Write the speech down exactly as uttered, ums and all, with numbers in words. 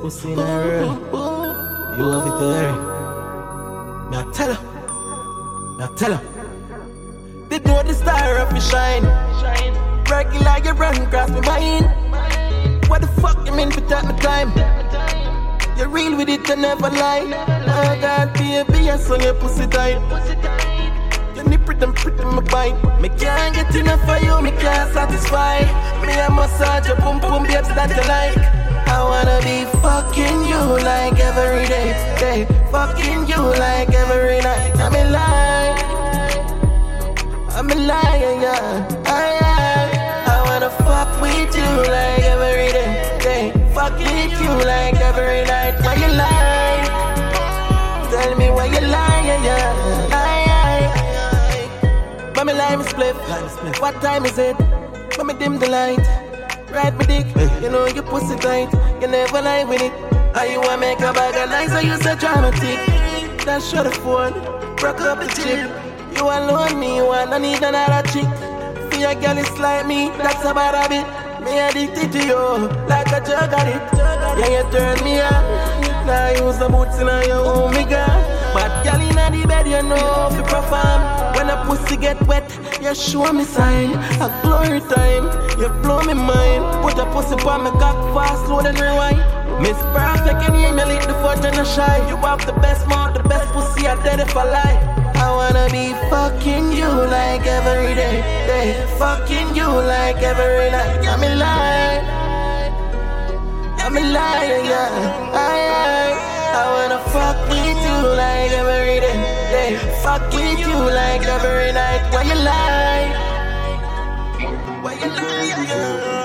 pussy in her world. You love it there. Now tell her. Now tell her. They know the star of me shine. Regular you run across my mind. What the fuck you mean for take my time? You're real with it, you never lie. Oh God, baby, I saw your pussy tight. Your nipple them pretty my bite. Me can't get enough of you, me can't satisfy. Me a massage your pum pum babes that you like. I wanna be fucking you like every day, day. Fucking you like every night. I'm in line, I'm in line, yeah. I, I, I wanna fuck with you like every day, day. Fucking you like every night. Why you lie? Tell me why you lie, yeah, yeah. I, I, Mommy lie me split. What time is it? Mommy dim the light. Ride me dick, you know you pussy tight. You never lie with it. How you wanna make a bag of nice, so you so dramatic. Then shut the phone, broke up the chip. You alone, me, you want to need another chick. For your girl is like me, that's a bad habit. Me addicted to you, like a drug addict. Yeah, you turn me on. Now use the boots in your omega. But girl in the bed, you know if you perform. When a pussy get wet, you show me sign. A glory time, you blow me mind. Put a pussy on me cock fast, slow then rewind. Miss Perfect, and you lit the foot and a shy. You have the best mouth, the best pussy, I dead if I lie. I wanna be fucking you like every day, day. Fucking you like every night. I'm in line, I'm in line, yeah. I, I, I wanna fuck with you like every day, day. Fuck with you like every night. Why you lie? Why you lie, yeah?